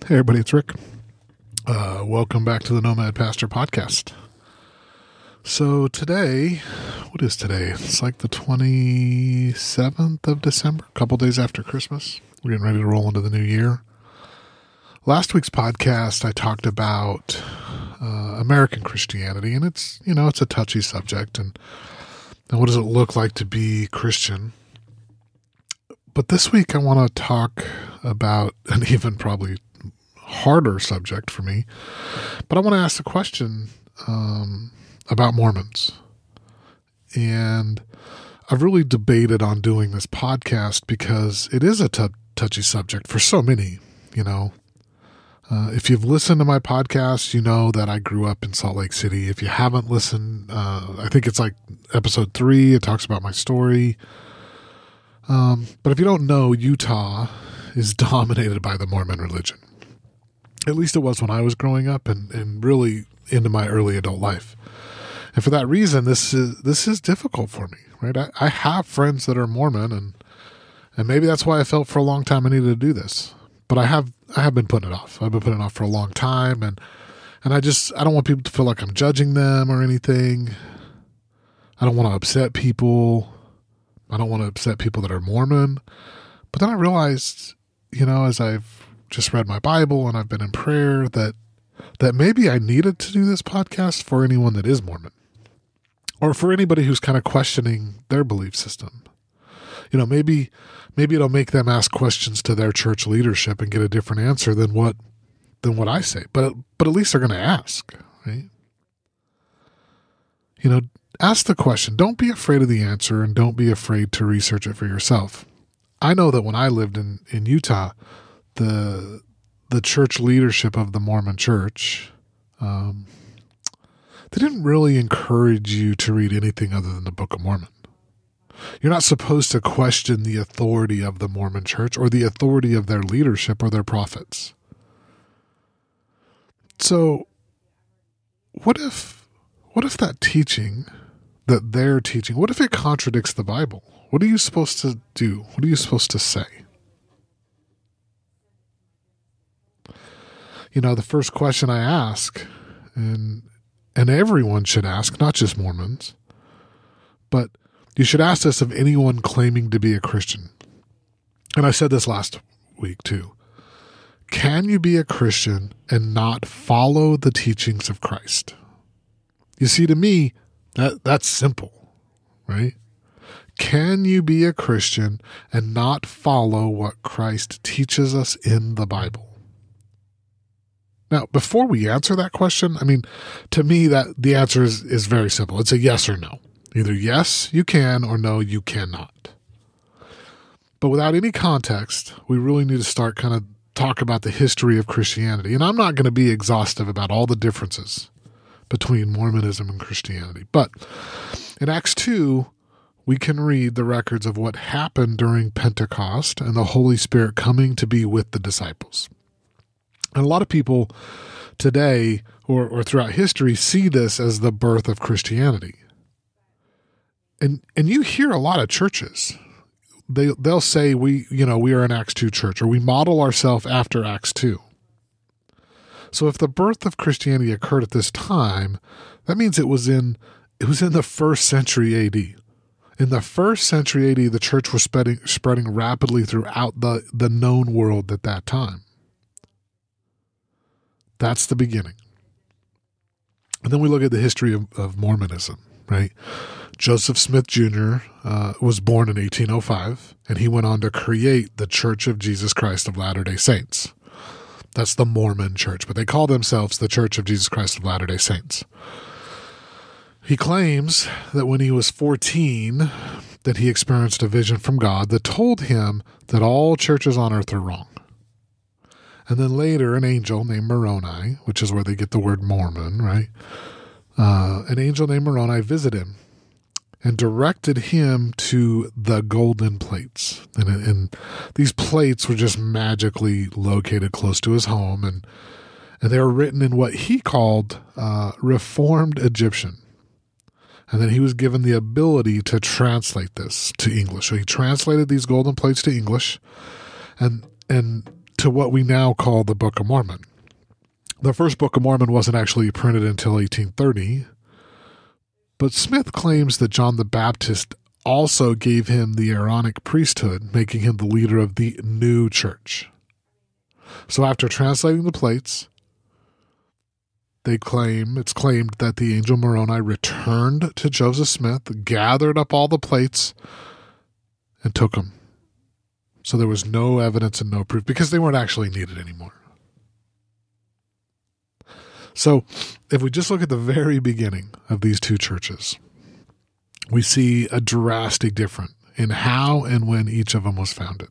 Hey everybody, it's Rick. Welcome back to the Nomad Pastor Podcast. So today, what is today? It's like the 27th of December, a couple days after Christmas. We're getting ready to roll into the new year. Last week's podcast, I talked about American Christianity, and it's a touchy subject, and what does it look like to be Christian? But this week I want to talk about an even probably harder subject for me, but I want to ask the question about Mormons. And I've really debated on doing this podcast because it is a touchy subject for so many, if you've listened to my podcast, you know that I grew up in Salt Lake City. If you haven't listened, I think it's like episode 3, it talks about my story. But if you don't know, Utah is dominated by the Mormon religion. At least it was when I was growing up and really into my early adult life. And for that reason, this is difficult for me, right? I have friends that are Mormon, and maybe that's why I felt for a long time I needed to do this. But I have been putting it off. I've been putting it off for a long time, and I don't want people to feel like I'm judging them or anything. I don't want to upset people. I don't want to upset people that are Mormon. But then I realized, as I've just read my Bible and I've been in prayer that maybe I needed to do this podcast for anyone that is Mormon, or for anybody who's kind of questioning their belief system. Maybe it'll make them ask questions to their church leadership and get a different answer than what I say. But at least they're going to ask, right? Ask the question. Don't be afraid of the answer, and don't be afraid to research it for yourself. I know that when I lived in Utah, the church leadership of the Mormon church, they didn't really encourage you to read anything other than the Book of Mormon. You're not supposed to question the authority of the Mormon church or the authority of their leadership or their prophets. So what if that teaching that they're teaching, what if it contradicts the Bible? What are you supposed to do? What are you supposed to say? The first question I ask, and everyone should ask, not just Mormons, but you should ask this of anyone claiming to be a Christian. And I said this last week too. Can you be a Christian and not follow the teachings of Christ? You see, to me, that's simple, right? Can you be a Christian and not follow what Christ teaches us in the Bible? Now, before we answer that question, to me, that the answer is very simple. It's a yes or no. Either yes, you can, or no, you cannot. But without any context, we really need to start kind of talk about the history of Christianity. And I'm not going to be exhaustive about all the differences between Mormonism and Christianity. But in Acts 2, we can read the records of what happened during Pentecost and the Holy Spirit coming to be with the disciples. And a lot of people today or throughout history see this as the birth of Christianity. And you hear a lot of churches. They'll say we are an Acts 2 church, or we model ourselves after Acts 2. So if the birth of Christianity occurred at this time, that means it was in the 1st century AD. In the 1st century AD, the church was spreading rapidly throughout the known world at that time. That's the beginning. And then we look at the history of Mormonism, right? Joseph Smith Jr. Was born in 1805, and he went on to create the Church of Jesus Christ of Latter-day Saints. That's the Mormon church, but they call themselves the Church of Jesus Christ of Latter-day Saints. He claims that when he was 14, that he experienced a vision from God that told him that all churches on earth are wrong. And then later, an angel named Moroni, which is where they get the word Mormon, right? An angel named Moroni visited him and directed him to the golden plates. And these plates were just magically located close to his home, and they were written in what he called Reformed Egyptian. And then he was given the ability to translate this to English. So he translated these golden plates to English, and to what we now call the Book of Mormon. The first Book of Mormon wasn't actually printed until 1830, but Smith claims that John the Baptist also gave him the Aaronic priesthood, making him the leader of the new church. So after translating the plates, it's claimed that the angel Moroni returned to Joseph Smith, gathered up all the plates, and took them. So there was no evidence and no proof because they weren't actually needed anymore. So if we just look at the very beginning of these two churches, we see a drastic difference in how and when each of them was founded.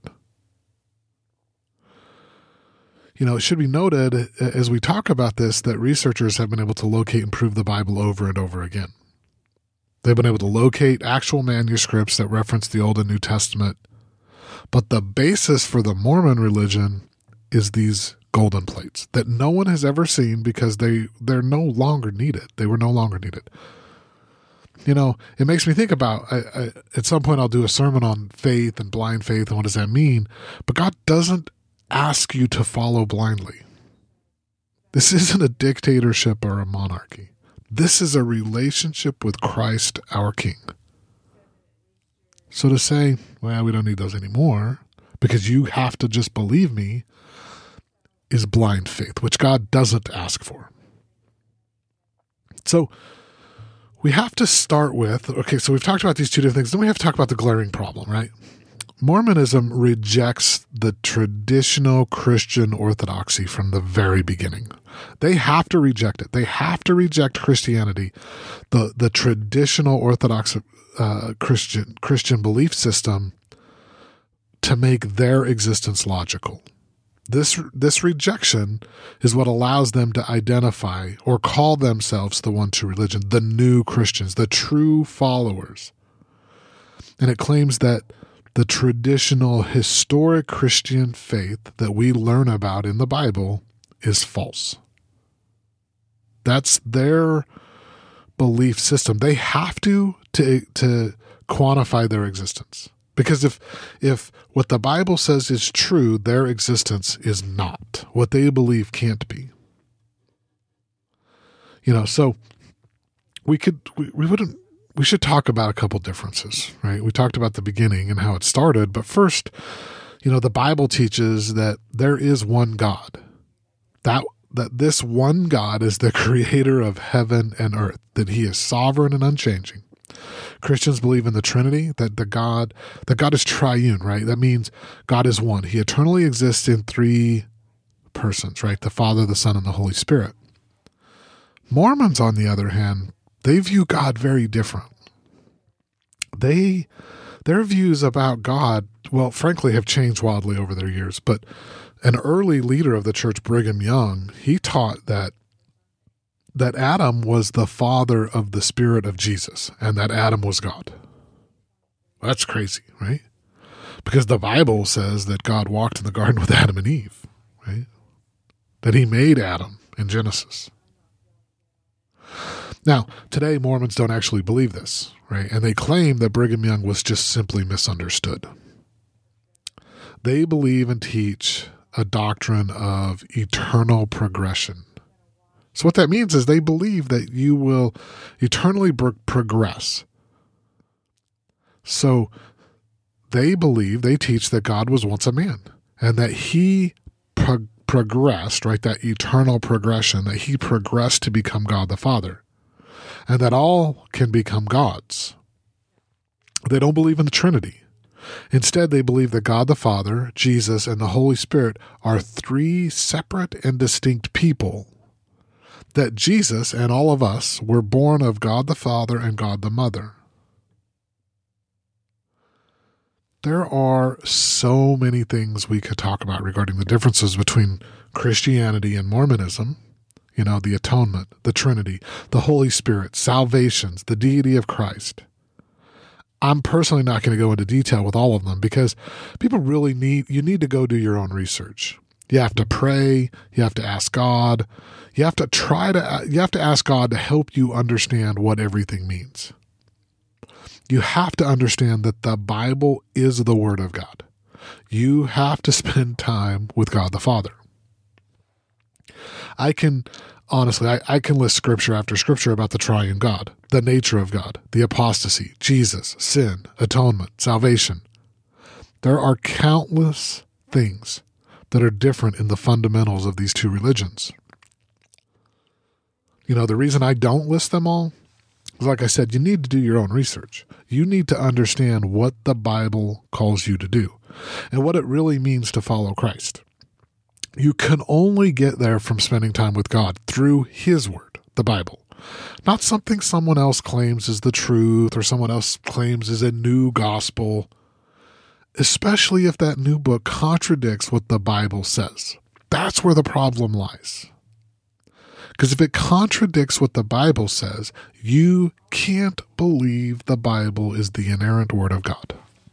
It should be noted as we talk about this that researchers have been able to locate and prove the Bible over and over again. They've been able to locate actual manuscripts that reference the Old and New Testament. But the basis for the Mormon religion is these golden plates that no one has ever seen because they're no longer needed. They were no longer needed. It makes me think about, at some point I'll do a sermon on faith and blind faith and what does that mean? But God doesn't ask you to follow blindly. This isn't a dictatorship or a monarchy. This is a relationship with Christ, our King. So to say, well, we don't need those anymore because you have to just believe me is blind faith, which God doesn't ask for. So we have to start with, so we've talked about these two different things. Then we have to talk about the glaring problem, right? Mormonism rejects the traditional Christian orthodoxy from the very beginning. They have to reject it. They have to reject Christianity, the traditional Orthodox Christian belief system, to make their existence logical. This rejection is what allows them to identify or call themselves the one true religion, the new Christians, the true followers. And it claims that the traditional historic Christian faith that we learn about in the Bible is false. That's their belief system. They have to quantify their existence. Because if what the Bible says is true, their existence is not. What they believe can't be. So we should talk about a couple differences, right? We talked about the beginning and how it started, but first, the Bible teaches that there is one God. That this one God is the creator of heaven and earth, that he is sovereign and unchanging. Christians believe in the Trinity, that God is triune, right? That means God is one. He eternally exists in three persons, right? The Father, the Son, and the Holy Spirit. Mormons, on the other hand, they view God very different. Their views about God, well, frankly, have changed wildly over their years. But an early leader of the church, Brigham Young, he taught that Adam was the father of the spirit of Jesus, and that Adam was God. That's crazy, right? Because the Bible says that God walked in the garden with Adam and Eve, right? That he made Adam in Genesis. Now, today Mormons don't actually believe this, right? And they claim that Brigham Young was just simply misunderstood. They believe and teach a doctrine of eternal progression. So what that means is they believe that you will eternally progress. So they teach that God was once a man and that he progressed, right? That eternal progression, that he progressed to become God the Father, and that all can become gods. They don't believe in the Trinity. Instead, they believe that God the Father, Jesus, and the Holy Spirit are three separate and distinct people. That Jesus and all of us were born of God the Father and God the Mother. There are so many things we could talk about regarding the differences between Christianity and Mormonism. The atonement, the Trinity, the Holy Spirit, salvations, the deity of Christ. I'm personally not going to go into detail with all of them because people really need to go do your own research. You have to pray. You have to ask God. You have to ask God to help you understand what everything means. You have to understand that the Bible is the Word of God. You have to spend time with God the Father. I can list scripture after scripture about the triune God, the nature of God, the apostasy, Jesus, sin, atonement, salvation. There are countless things that are different in the fundamentals of these two religions. The reason I don't list them all is, like I said, you need to do your own research. You need to understand what the Bible calls you to do and what it really means to follow Christ. You can only get there from spending time with God through His Word, the Bible. Not something someone else claims is the truth or someone else claims is a new gospel, especially if that new book contradicts what the Bible says. That's where the problem lies. Because if it contradicts what the Bible says, you can't believe the Bible is the inerrant Word of God.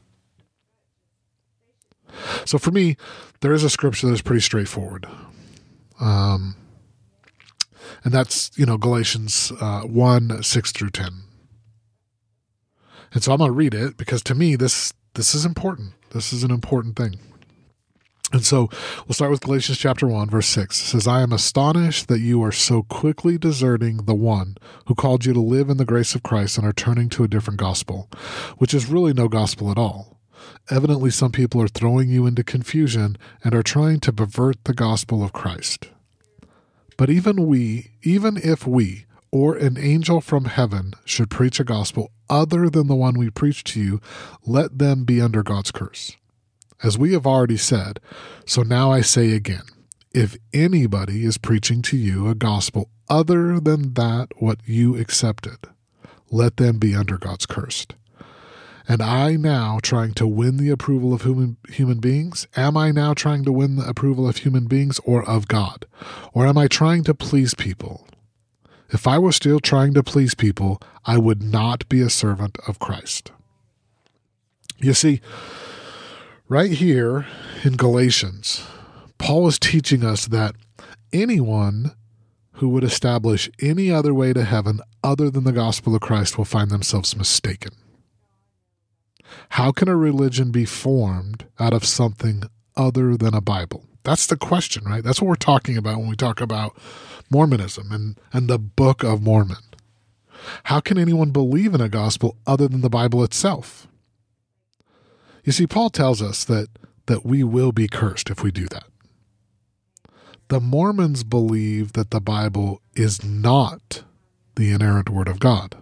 So for me, there is a scripture that's pretty straightforward. And that's, Galatians 1, 6 through 10. And so I'm going to read it because to me, this is important. This is an important thing. And so we'll start with Galatians chapter 1, verse 6. It says, I am astonished that you are so quickly deserting the one who called you to live in the grace of Christ and are turning to a different gospel, which is really no gospel at all. Evidently, some people are throwing you into confusion and are trying to pervert the gospel of Christ. But even if we or an angel from heaven should preach a gospel other than the one we preach to you, let them be under God's curse. As we have already said, so now I say again, if anybody is preaching to you a gospel other than that what you accepted, let them be under God's curse. And I now trying to win the approval of human beings? Am I now trying to win the approval of human beings or of God? Or am I trying to please people? If I were still trying to please people, I would not be a servant of Christ. You see, right here in Galatians, Paul is teaching us that anyone who would establish any other way to heaven other than the gospel of Christ will find themselves mistaken. How can a religion be formed out of something other than a Bible? That's the question, right? That's what we're talking about when we talk about Mormonism and the Book of Mormon. How can anyone believe in a gospel other than the Bible itself? You see, Paul tells us that we will be cursed if we do that. The Mormons believe that the Bible is not the inerrant Word of God.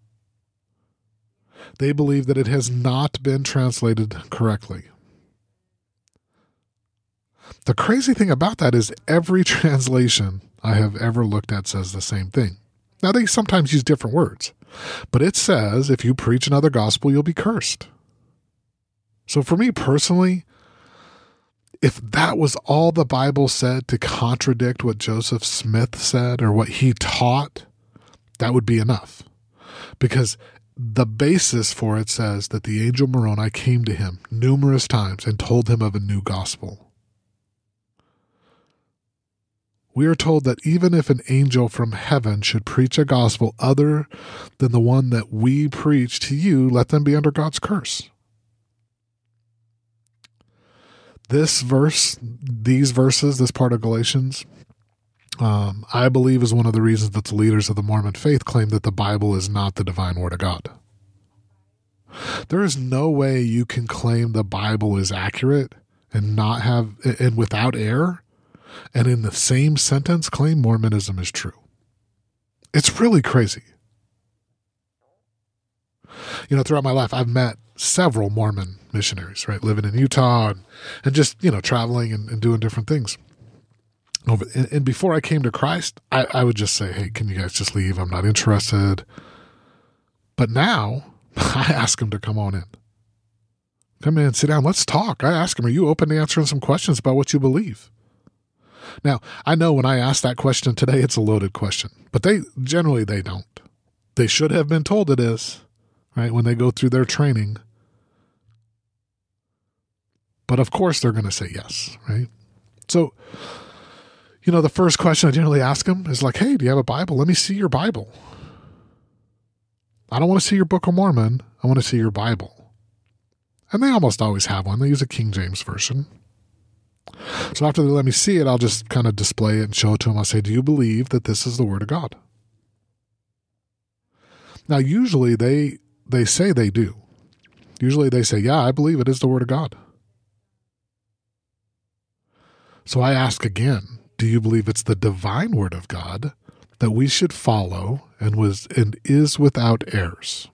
They believe that it has not been translated correctly. The crazy thing about that is every translation I have ever looked at says the same thing. Now, they sometimes use different words, but it says if you preach another gospel, you'll be cursed. So for me personally, if that was all the Bible said to contradict what Joseph Smith said or what he taught, that would be enough. Because the basis for it says that the angel Moroni came to him numerous times and told him of a new gospel. We are told that even if an angel from heaven should preach a gospel other than the one that we preach to you, let them be under God's curse. This verse, these verses, this part of Galatians, I believe is one of the reasons that the leaders of the Mormon faith claim that the Bible is not the divine Word of God. There is no way you can claim the Bible is accurate and without error, and in the same sentence claim Mormonism is true. It's really crazy. Throughout my life, I've met several Mormon missionaries, right? Living in Utah and just, traveling and doing different things. And before I came to Christ, I would just say, hey, can you guys just leave? I'm not interested. But now I ask them to come on in. Come in, sit down, let's talk. I ask them, are you open to answering some questions about what you believe? Now, I know when I ask that question today, it's a loaded question, but they don't. They should have been told it is, right? When they go through their training. But of course they're going to say yes, right? So, the first question I generally ask them is like, hey, do you have a Bible? Let me see your Bible. I don't want to see your Book of Mormon. I want to see your Bible. And they almost always have one. They use a King James version. So after they let me see it, I'll just kind of display it and show it to them. I'll say, do you believe that this is the Word of God? Now, usually they say they do. Usually they say, yeah, I believe it is the Word of God. So I ask again, do you believe it's the divine Word of God that we should follow and is without errors?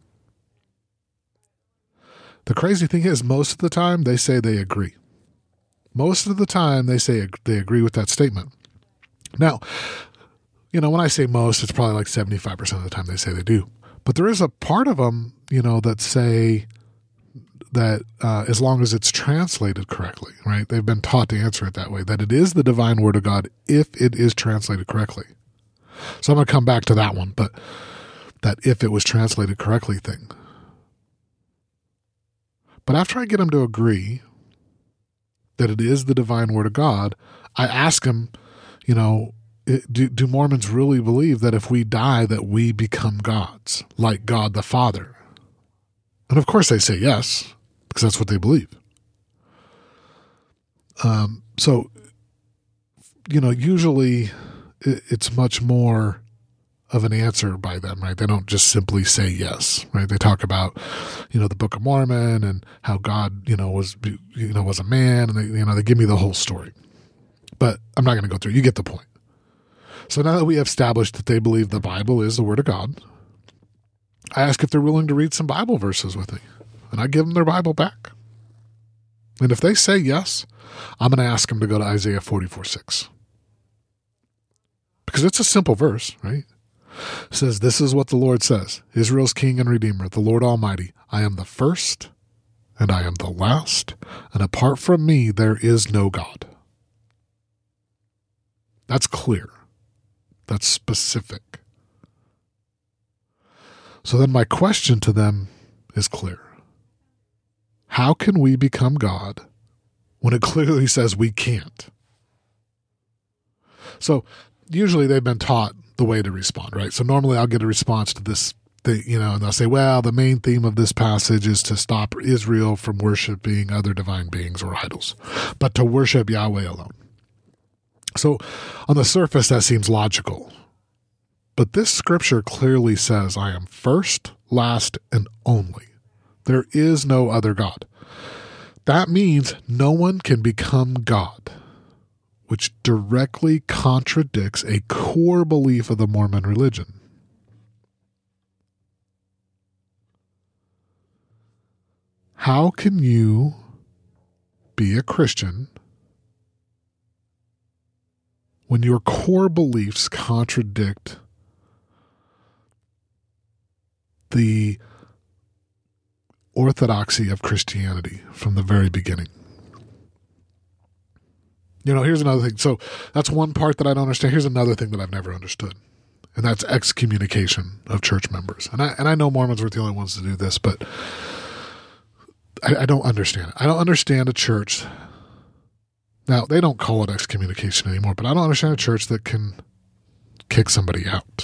The crazy thing is, most of the time they say they agree. Most of the time they say they agree with that statement. Now, when I say most, it's probably like 75% of the time they say they do. But there is a part of them, that say that as long as it's translated correctly, right? They've been taught to answer it that way, that it is the divine Word of God if it is translated correctly. So I'm going to come back to that one, but that if it was translated correctly thing. But after I get them to agree that it is the divine Word of God, I ask them, do Mormons really believe that if we die that we become gods, like God the Father? And of course they say yes, because that's what they believe. So, usually it's much more of an answer by them, right? They don't just simply say yes, right? They talk about, the Book of Mormon and how God, was a man, and they give me the whole story. But I'm not going to go through it. You get the point. So now that we have established that they believe the Bible is the Word of God, I ask if they're willing to read some Bible verses with me, and I give them their Bible back. And if they say yes, I'm going to ask them to go to Isaiah 44:6. Because it's a simple verse, right? It says, this is what the Lord says, Israel's King and Redeemer, the Lord Almighty. I am the first and I am the last, and apart from me there is no God. That's clear. That's specific. So then my question to them is clear. How can we become God when it clearly says we can't? So usually they've been taught the way to respond, right? So normally I'll get a response to this thing, and they'll say, well, the main theme of this passage is to stop Israel from worshiping other divine beings or idols, but to worship Yahweh alone. So on the surface, that seems logical. But this scripture clearly says, I am first, last, and only. There is no other God. That means no one can become God, which directly contradicts a core belief of the Mormon religion. How can you be a Christian when your core beliefs contradict the orthodoxy of Christianity from the very beginning? Here's another thing. So that's one part that I don't understand. Here's another thing that I've never understood, and that's excommunication of church members. And I know Mormons were the only ones to do this, but I don't understand it. I don't understand a church. Now, they don't call it excommunication anymore, but I don't understand a church that can kick somebody out.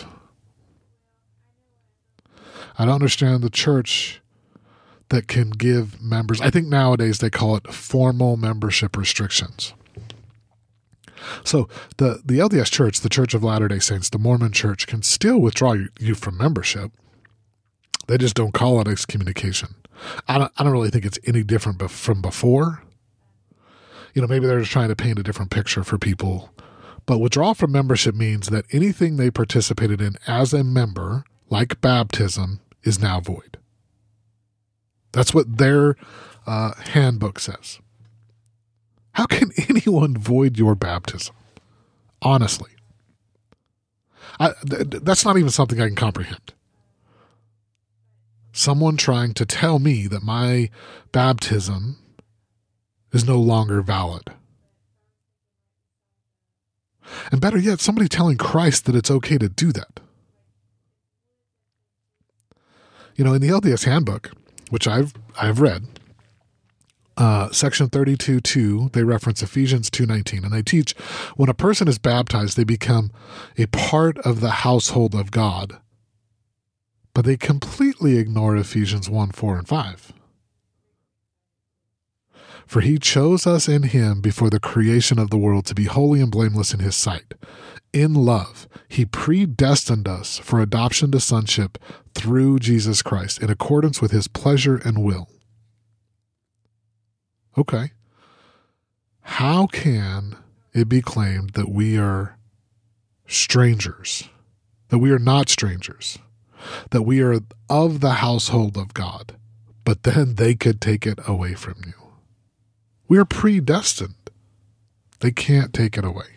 I don't understand the church that can give members, I think nowadays they call it formal membership restrictions. So the LDS Church, the Church of Latter-day Saints, the Mormon Church, can still withdraw you from membership. They just don't call it excommunication. I don't really think it's any different from before. Maybe they're just trying to paint a different picture for people. But withdrawal from membership means that anything they participated in as a member, like baptism, is now void. That's what their handbook says. How can anyone void your baptism? Honestly. That's not even something I can comprehend. Someone trying to tell me that my baptism is no longer valid. And better yet, somebody telling Christ that it's okay to do that. In the LDS handbook, which I've read, section 32:2, they reference Ephesians 2:19, and they teach when a person is baptized, they become a part of the household of God. But they completely ignore Ephesians 1:4 and 5. For he chose us in him before the creation of the world to be holy and blameless in his sight. In love, he predestined us for adoption to sonship through Jesus Christ in accordance with his pleasure and will. Okay. How can it be claimed that we are strangers, that we are not strangers, that we are of the household of God, but then they could take it away from you? We are predestined. They can't take it away.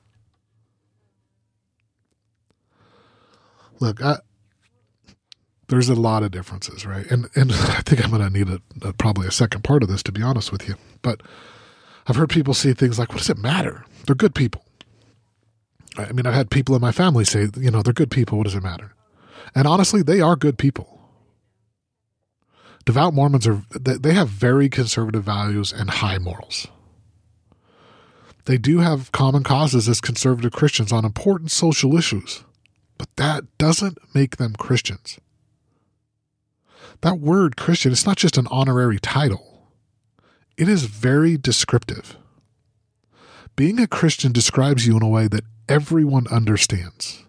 Look, there's a lot of differences, right? And I think I'm going to need probably a second part of this, to be honest with you. But I've heard people say things like, what does it matter? They're good people. I mean, I've had people in my family say, they're good people. What does it matter? And honestly, they are good people. Devout Mormons they have very conservative values and high morals. They do have common causes as conservative Christians on important social issues, but that doesn't make them Christians. That word Christian, it's not just an honorary title. It is very descriptive. Being a Christian describes you in a way that everyone understands.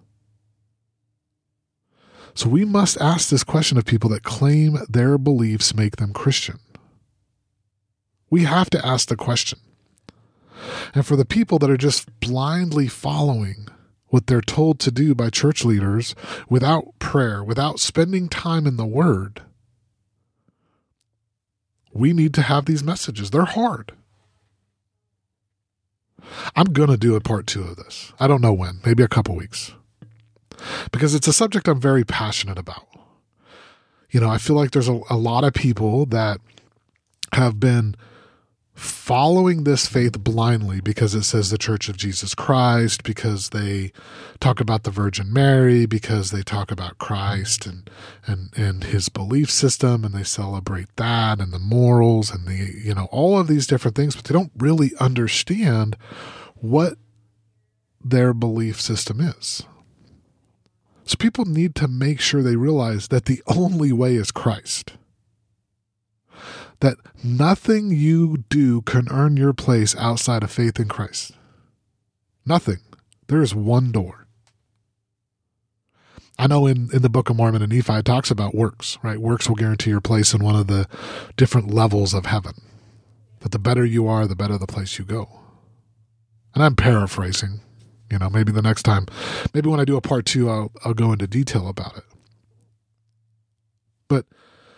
So we must ask this question of people that claim their beliefs make them Christian. We have to ask the question. And for the people that are just blindly following what they're told to do by church leaders without prayer, without spending time in the Word, we need to have these messages. They're hard. I'm going to do a part 2 of this. I don't know when, maybe a couple weeks. Because it's a subject I'm very passionate about. I feel like there's a lot of people that have been following this faith blindly because it says the Church of Jesus Christ, because they talk about the Virgin Mary, because they talk about Christ and his belief system, and they celebrate that and the morals and all of these different things, but they don't really understand what their belief system is. So people need to make sure they realize that the only way is Christ. That nothing you do can earn your place outside of faith in Christ. Nothing. There is one door. I know in the Book of Mormon and Nephi, it talks about works, right? Works will guarantee your place in one of the different levels of heaven. That the better you are, the better the place you go. And I'm paraphrasing. Maybe the next time, maybe when I do a part 2, I'll go into detail about it. But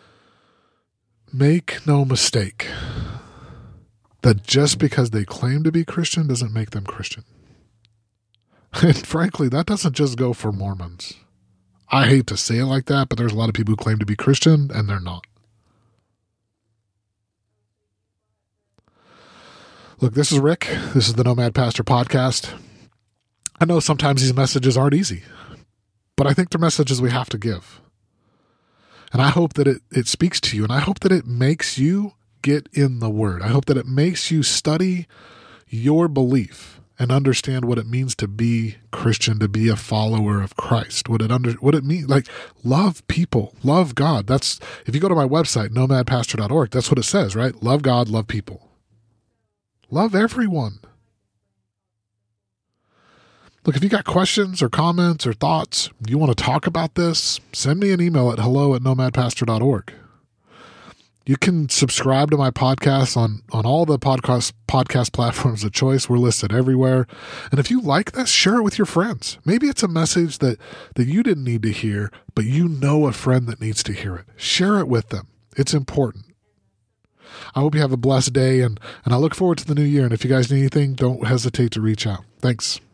make no mistake that just because they claim to be Christian doesn't make them Christian. And frankly, that doesn't just go for Mormons. I hate to say it like that, but there's a lot of people who claim to be Christian and they're not. Look, this is Rick. This is the Nomad Pastor Podcast. I know sometimes these messages aren't easy, but I think they're messages we have to give. And I hope that it speaks to you, and I hope that it makes you get in the Word. I hope that it makes you study your belief and understand what it means to be Christian, to be a follower of Christ, what it means, like love people, love God. That's, if you go to my website, nomadpastor.org, that's what it says, right? Love God, love people. Love everyone. Look, if you got questions or comments or thoughts, you want to talk about this, send me an email at hello@nomadpastor.org. You can subscribe to my podcast on all the podcast platforms of choice. We're listed everywhere. And if you like this, share it with your friends. Maybe it's a message that you didn't need to hear, but you know a friend that needs to hear it. Share it with them. It's important. I hope you have a blessed day, and I look forward to the new year. And if you guys need anything, don't hesitate to reach out. Thanks.